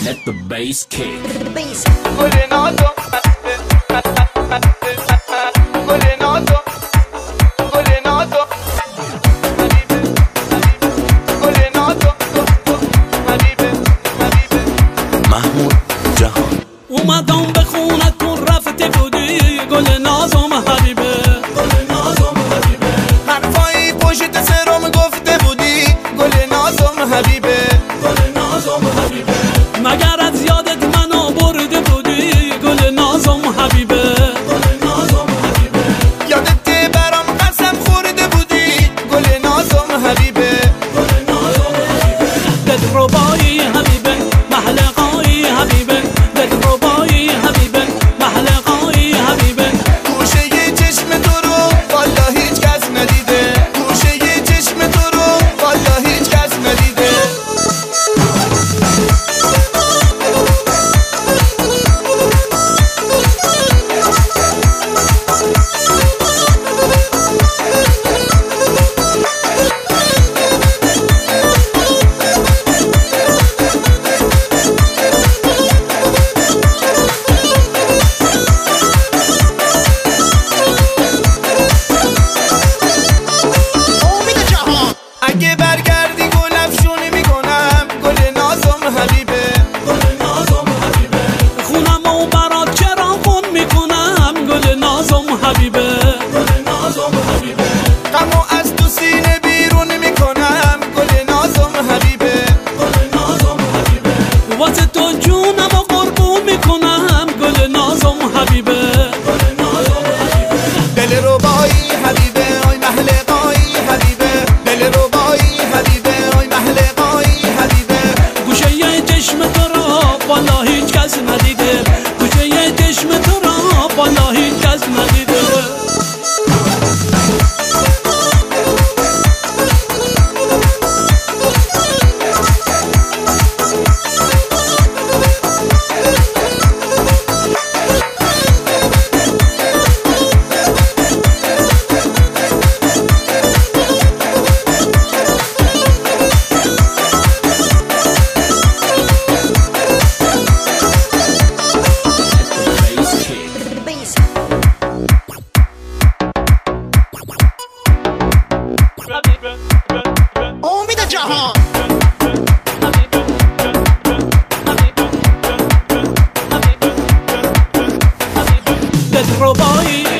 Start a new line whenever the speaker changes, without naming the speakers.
Let the bass kick.
گل نازو گل نازو گل نازو گل نازو
محمود جهان
اومدم به خونتون رفته بودی گل نازم حبیبه گل نازم حبیبه
حرفایی پشت سرم گفته بودی گل نازم حبیبه
گل نازم حبیبه مگر از یادت منو برده بودی گل نازم حبیبه گل نازم حبیبه
یادت برام قسم خورده بودی گل نازم حبیبه
گل نازم حبیبه دلربایی حبیبه محلقایی حبیبه دلربایی حبیبه محلقایی حبیبه
گوشه ی چشم تو رو والا هیچ کس ندیده گوشه ی چشم تو رو والا هیچ کس ندیده اگه برگردی گل افشونی میکنم گل نازم حبیبه
گل نازم حبیبه خونمو برات چراغون میکنم گل نازم حبیبه گل نازم حبیبه
غمو از تو سینه بیرون میکنم گل نازم حبیبه
گل نازم حبیبه واسه تو جونمو قربون میکنم گل نازم حبیبه گل نازم حبیبه
دل ربایی حبیبه آی محلقایی حبیبه دل ربایی حبیبه آی محلقایی حبیبه
گوشه یه چشم تو را والا هیچ کس ندیده گوشه یه چشم تو را والا هیچ کس ندیده
امید جهان
دلربایی